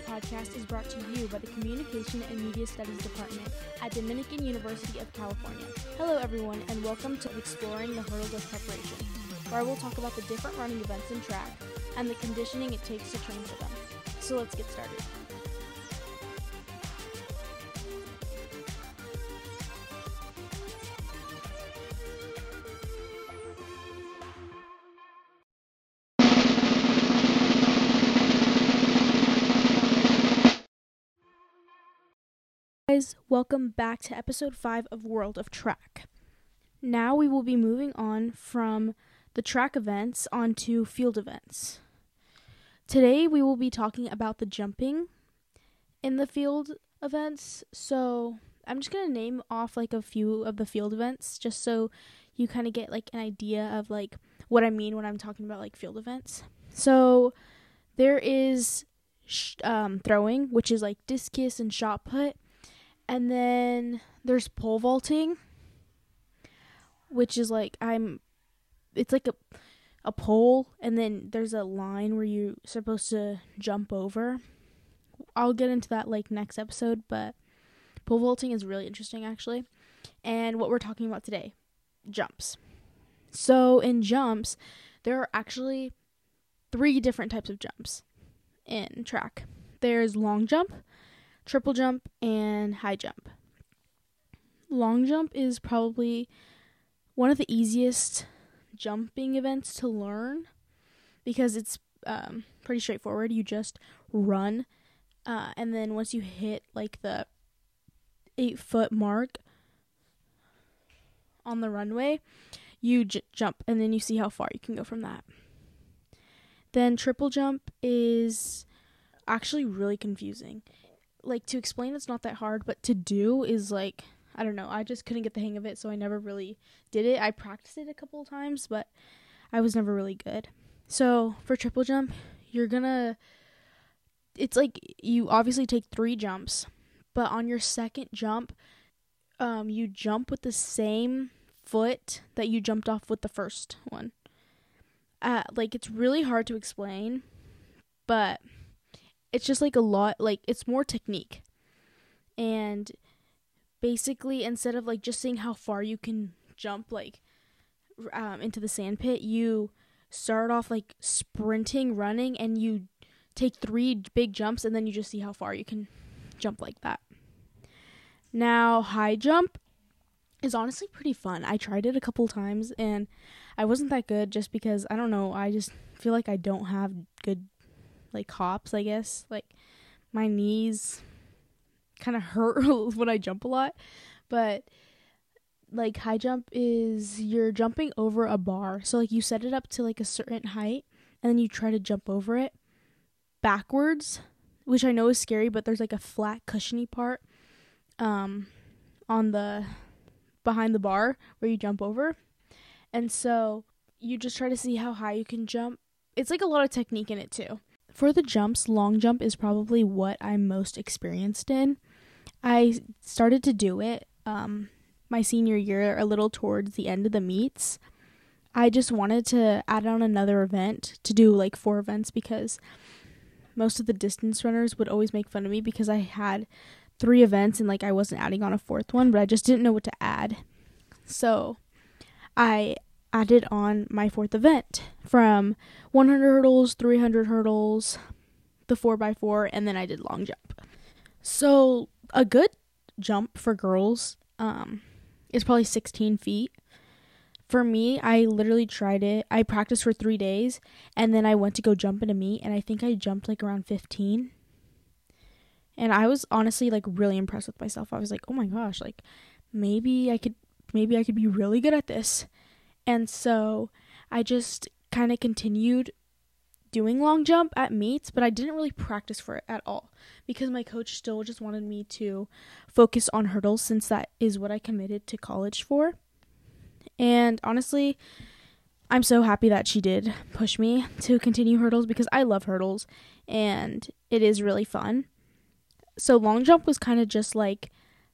podcast is brought to you by the Communication and Media Studies Department at Dominican University of California. Hello everyone, and welcome to Exploring the Hurdles of Preparation, where I will talk about the different running events in track and the conditioning it takes to train for them. So let's get started. Guys, welcome back to episode 5 of World of Track. Now we will be moving on from the track events onto field events. Today we will be talking about the jumping in the field events. So I'm just going to name off like a few of the field events just so you kind of get like an idea of like what I mean when I'm talking about like field events. So there is throwing, which is like discus and shot put. And then there's pole vaulting, which is like it's like a pole, and then there's a line where you're supposed to jump over. I'll get into that like next episode, but pole vaulting is really interesting actually. And what we're talking about today, jumps. So in jumps, there are actually 3 different types of jumps in track. There's long jump, triple jump, and high jump. Long jump is probably one of the easiest jumping events to learn because it's pretty straightforward. You just run, and then once you hit like the 8-foot mark on the runway, you jump, and then you see how far you can go from that. Then triple jump is actually really confusing. Like, to explain, it's not that hard, but to do is like, I don't know, I just couldn't get the hang of it, so I never really did it. I practiced it a couple of times, but I was never really good. So for triple jump, it's like you obviously take 3 jumps, but on your second jump, you jump with the same foot that you jumped off with the first one. Like, it's really hard to explain, but it's just like a lot, like it's more technique. And basically, instead of like just seeing how far you can jump like into the sand pit, you start off like sprinting, running, and you take 3 big jumps, and then you just see how far you can jump like that. Now, high jump is honestly pretty fun. I tried it a couple times and I wasn't that good just because, I don't know, I just feel like I don't have good like hops, I guess. Like, my knees kind of hurt when I jump a lot. But like, high jump is you're jumping over a bar. So like, you set it up to like a certain height, and then you try to jump over it backwards, which I know is scary, but there's like a flat cushiony part on the behind the bar where you jump over. And so you just try to see how high you can jump. It's like a lot of technique in it too. For the jumps, long jump is probably what I'm most experienced in. I started to do it my senior year, a little towards the end of the meets. I just wanted to add on another event to do like 4 events because most of the distance runners would always make fun of me because I had 3 events and like I wasn't adding on a 4th one, but I just didn't know what to add. So I added on my 4th event from 100 hurdles, 300 hurdles, the 4x4, and then I did long jump. So a good jump for girls is probably 16 feet. For me, I literally tried it. I practiced for 3 days, and then I went to go jump in a meet, and I think I jumped like around 15. And I was honestly like really impressed with myself. I was like, oh my gosh, like maybe I could be really good at this. And so I just kind of continued doing long jump at meets, but I didn't really practice for it at all because my coach still just wanted me to focus on hurdles since that is what I committed to college for. And honestly, I'm so happy that she did push me to continue hurdles because I love hurdles and it is really fun. So long jump was kind of just like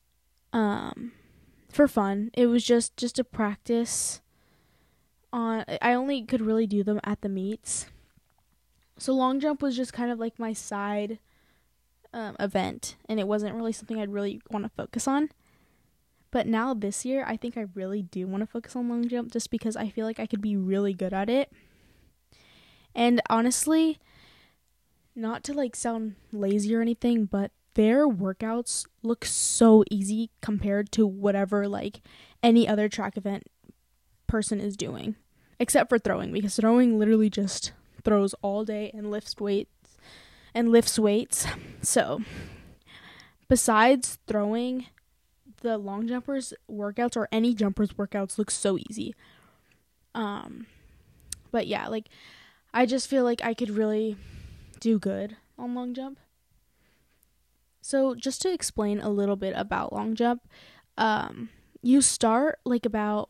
for fun. It was just a practice I only could really do them at the meets. So long jump was just kind of like my side event, and it wasn't really something I'd really want to focus on. But now this year, I think I really do want to focus on long jump just because I feel like I could be really good at it. And honestly, not to like sound lazy or anything, but their workouts look so easy compared to whatever like any other track event person is doing, except for throwing, because throwing literally just throws all day and lifts weights. So besides throwing, the long jumpers workouts or any jumpers workouts look so easy. But yeah, like I just feel like I could really do good on long jump. So just to explain a little bit about long jump, you start like about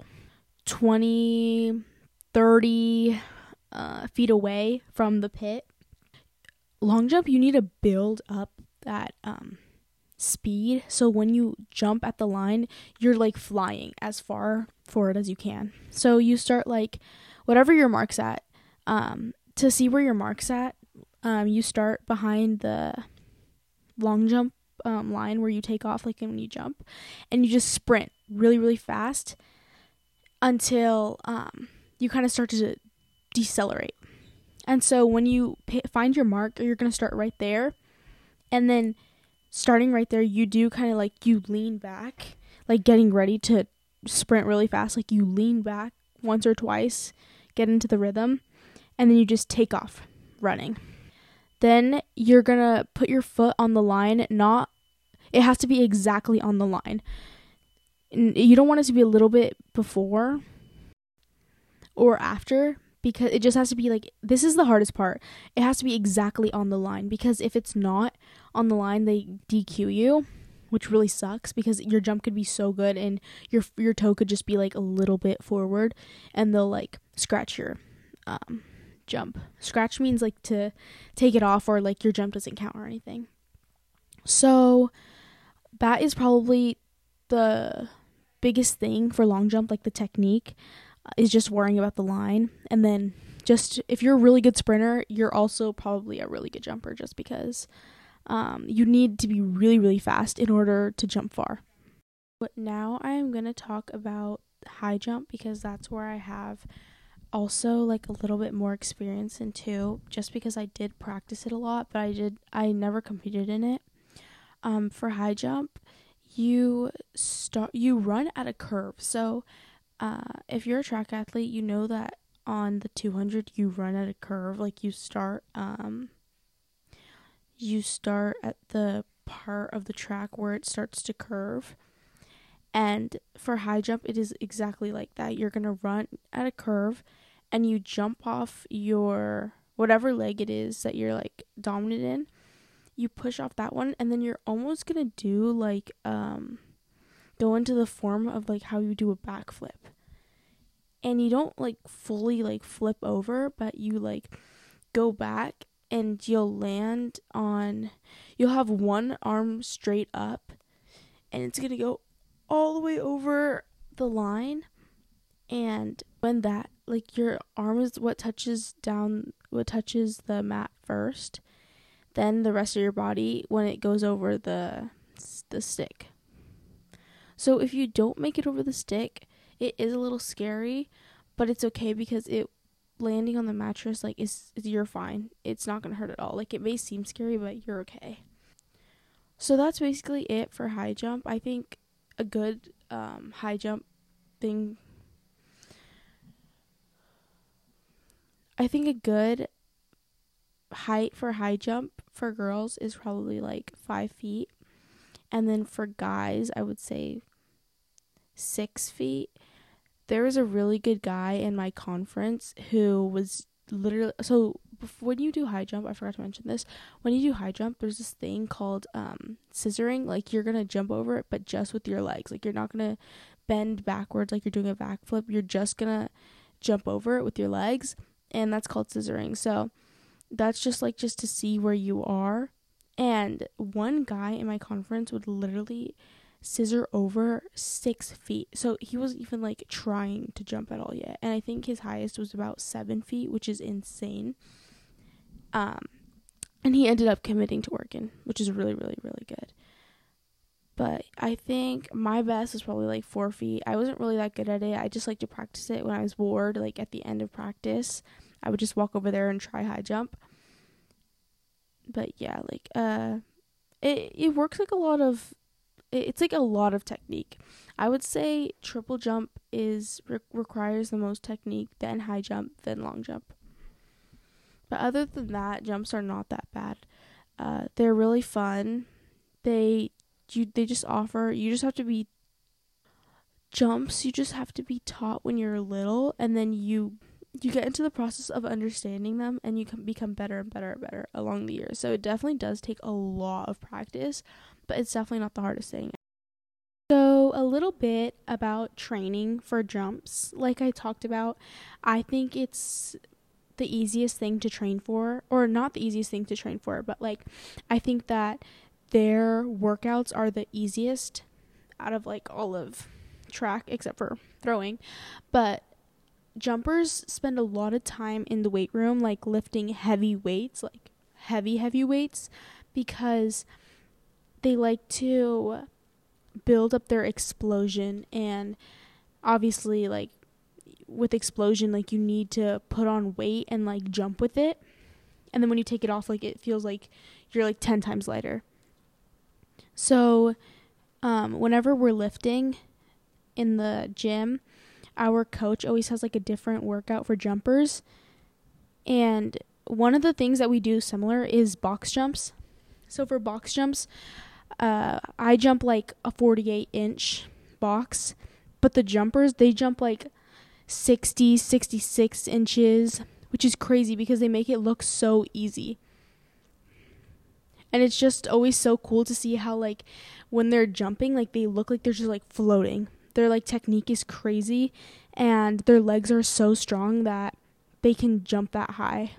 20, 30 feet away from the pit. Long jump, you need to build up that speed. So when you jump at the line, you're like flying as far forward as you can. So you start like whatever your mark's at. To see where your mark's at, you start behind the long jump line where you take off like when you jump, and you just sprint really, really fast until you kind of start to decelerate. And so when you find your mark, you're going to start right there. And then starting right there, you do kind of like you lean back, like getting ready to sprint really fast. Like you lean back once or twice, get into the rhythm, and then you just take off running. Then you're going to put your foot on the line. It has to be exactly on the line. You don't want it to be a little bit before or after, because it just has to be like, this is the hardest part. It has to be exactly on the line, because if it's not on the line, they DQ you, which really sucks because your jump could be so good and your toe could just be like a little bit forward and they'll like scratch your jump. Scratch means like to take it off, or like your jump doesn't count or anything. So that is probably the biggest thing for long jump, like the technique, is just worrying about the line. And then just if you're a really good sprinter, you're also probably a really good jumper, just because you need to be really, really fast in order to jump far. But now I am going to talk about high jump, because that's where I have also like a little bit more experience in too, just because I did practice it a lot, but I never competed in it. For high jump, you run at a curve. So if you're a track athlete, you know that on the 200 you run at a curve. Like you start at the part of the track where it starts to curve. And for high jump, it is exactly like that. You're going to run at a curve and you jump off your whatever leg it is that you're like dominant in. You push off that one, and then you're almost going to do like go into the form of like how you do a backflip. And you don't like fully like flip over, but you like go back and you'll have one arm straight up and it's going to go all the way over the line. And when that, like your arm is what touches the mat first, then the rest of your body when it goes over the stick. So if you don't make it over the stick, it is a little scary, but it's okay, because it landing on the mattress like is you're fine. It's not gonna hurt at all. Like it may seem scary, but you're okay. So that's basically it for high jump. I think a good high jump thing. I think a good height for high jump for girls is probably like 5 feet, and then for guys I would say 6 feet. There was a really good guy in my conference who was literally, so when you do high jump, I forgot to mention this, when you do high jump, there's this thing called scissoring. Like you're gonna jump over it, but just with your legs. Like you're not gonna bend backwards like you're doing a backflip. You're just gonna jump over it with your legs, and that's called scissoring. So that's just to see where you are. And one guy in my conference would literally scissor over 6 feet. So he wasn't even like trying to jump at all yet. And I think his highest was about 7 feet, which is insane. And he ended up committing to working, which is really, really, really good. But I think my best was probably like 4 feet. I wasn't really that good at it. I just like to practice it when I was bored, like at the end of practice. I would just walk over there and try high jump. But yeah, like it works like a lot of it's like a lot of technique. I would say triple jump requires the most technique, then high jump, then long jump. But other than that, jumps are not that bad. They're really fun. They just offer, you just have to be jumps, you just have to be taught when you're little, and then you get into the process of understanding them, and you can become better and better and better along the years. So it definitely does take a lot of practice, but it's definitely not the hardest thing. So a little bit about training for jumps. Like I talked about, I think it's the easiest thing to train for, or not the easiest thing to train for, but like I think that their workouts are the easiest out of like all of track except for throwing. But jumpers spend a lot of time in the weight room, like lifting heavy weights, like heavy weights, because they like to build up their explosion. And obviously, like with explosion, like you need to put on weight and like jump with it, and then when you take it off, like it feels like you're like 10 times lighter. So whenever we're lifting in the gym, our coach always has like a different workout for jumpers. And one of the things that we do similar is box jumps. So for box jumps, I jump like a 48-inch box, but the jumpers, they jump like 60, 66 inches, which is crazy because they make it look so easy. And it's just always so cool to see how like when they're jumping, like they look like they're just like floating. Their like technique is crazy, and their legs are so strong that they can jump that high.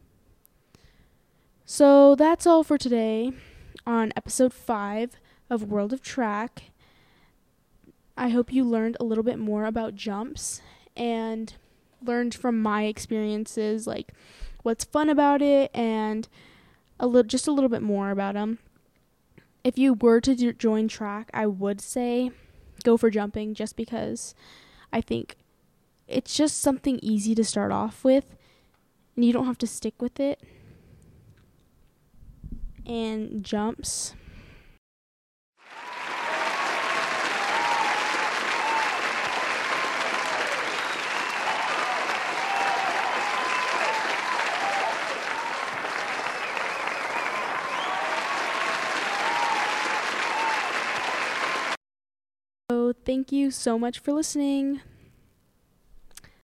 So that's all for today on episode 5 of World of Track. I hope you learned a little bit more about jumps and learned from my experiences, like what's fun about it, and just a little bit more about them. If you were to join track, I would say go for jumping, just because I think it's just something easy to start off with, and you don't have to stick with it. And jumps, so thank you so much for listening.